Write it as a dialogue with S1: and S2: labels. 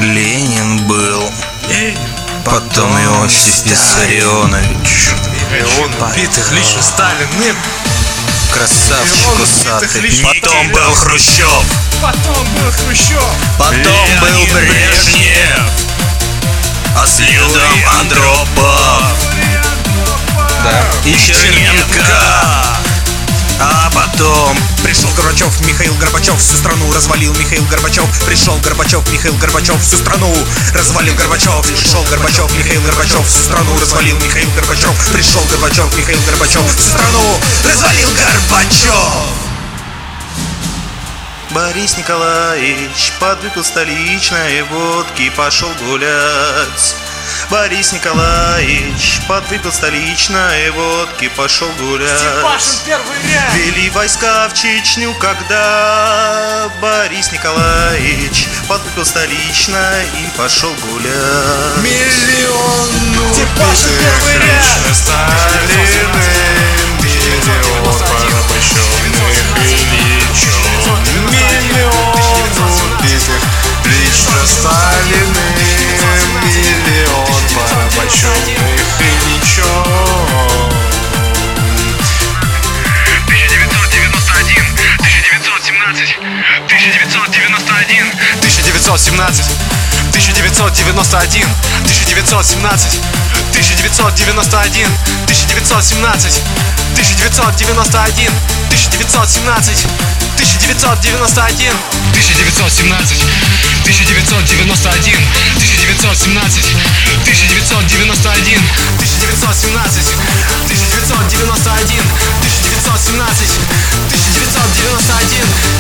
S1: Ленин был, потом Иосиф Виссарионович,
S2: Миллион убитых, лично Сталин,
S1: красавчик усатый.
S2: Потом был Хрущев,
S3: Потом был Хрущев,
S1: Потом был Брежнев,
S2: а следом Андропов,
S1: и Черненко.
S3: а потом пришел Горбачев, Михаил Горбачев всю страну развалил. Михаил Горбачев, пришел Горбачев, Михаил Горбачев всю страну развалил. Горбачев, пришел Горбачев, Михаил Горбачев всю страну развалил. Михаил Горбачев, пришел Горбачев, Михаил Горбачев всю страну развалил. Горбачев.
S1: Борис Николаевич подвыпил столичной водки и пошел гулять. Борис Николаевич подвыпил столичной водки, пошел гулять.
S3: Первый ряд.
S1: Вели войска в Чечню, когда Борис Николаевич подвыпил столичной и пошел гулять.
S2: миллион
S3: Степашин первый ряд.
S2: лично Сталиным, миллион порабощенных Ильичом, миллион убитых лично Сталиным, миллион порабощенных Ильичом. 1917, 1991, 1917, 1991, 1917, 1991, 1917, 1991, 1917, 1991, 1917, 1991, 1917, 1991, 1917, 1991,